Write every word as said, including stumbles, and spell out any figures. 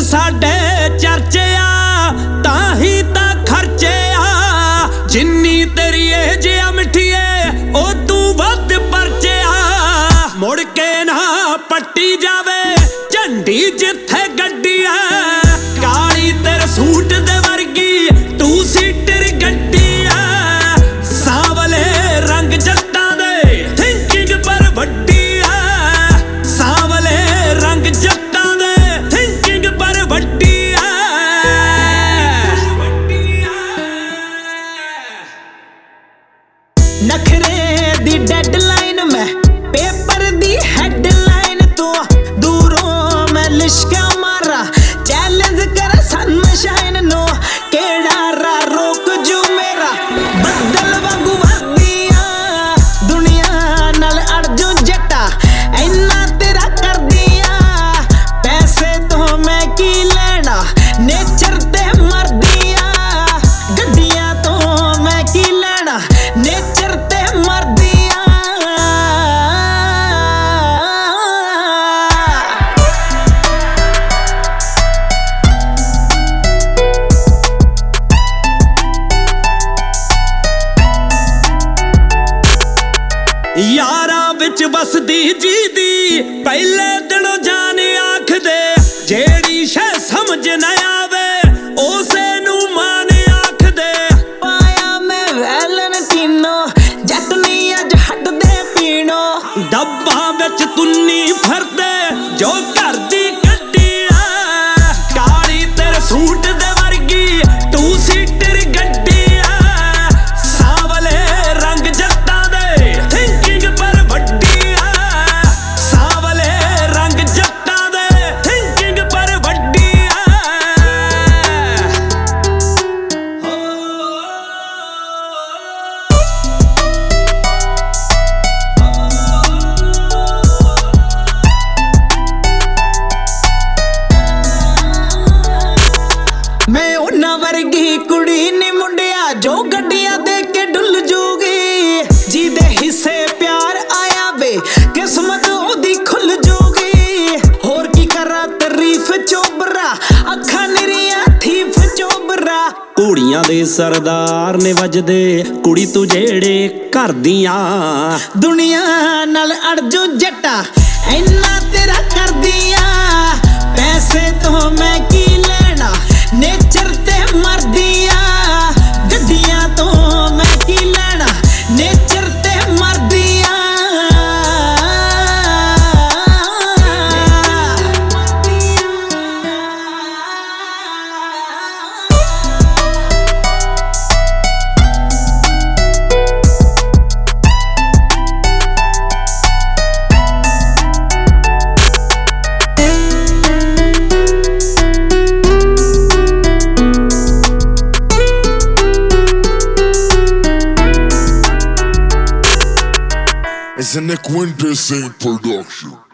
साडे चर्चे आ तां ही तां खर्चे आ जिन्नी तेरी एज आ मिठिए ओ तू वध परचे आ मुड़ के ना पट्टी जावे झंडी जिथे गड्डी आ काली तेरे सूट दे वर्गी तू सीटर गड्डी आ सांवले रंग जट्टां दे थिंकिंग पर वड्डी आ सांवले रंग जट्टां दे थिंकिंग पर वड्डी आ नखरे दी डेडलाइन में पेपर दी हेडलाइन तो दूरों मैं लिशका मारा चैलेंज कर सनशाइन नो केड़ा रा रोक जो मेरा बदल वांगू वधिया दुनिया नाल अड़ जो जट्टा इन्ना तेरा कर दिया पैसे तो मैं की लेना नेचर ते मर दिया गड्डियां तो मैं की लेना नेचर ते मर दिया यारा विच बसदी जी दी पहले दिनों जान आख दे जेड़ी शै समझ न आवे उसे नू मान आख दे पाया मैं वैलेंटिनो जट नी अज हट दे पीनो डब्बा विच तुन्नी फरदे जो घर दी गड्डी आ काली तेरे सूट दे वर्गी तू सीटर गड्डी आ सांवले रंग जट्टां दे थिंकिंग पर वड्डी आ सांवले रंग जट्टां दे थिंकिंग पर वड्डी आ मैं उन्ना वर्गी कुड़ी नी मुंडिया जो गड्डियां देख के डुल जूगी जिदे हिस्से प्यार आया वे किस्मत ओदी खुल जूगी होर की करा तारीफ चोबरा अखा निरिया थीफ चोबरा कुड़ियां दे सरदार ने वजदे कुड़ी तू जेड़े घर दियां दुनिया नाल अड़ जो जट्टा इन्ना तेरा कर दिया पैसे तो मैं की लेना नेचर ते मर दिया गड्डियां तो मैं की लेना नेचर ते मर दिया It's a Nick Winter Sing production.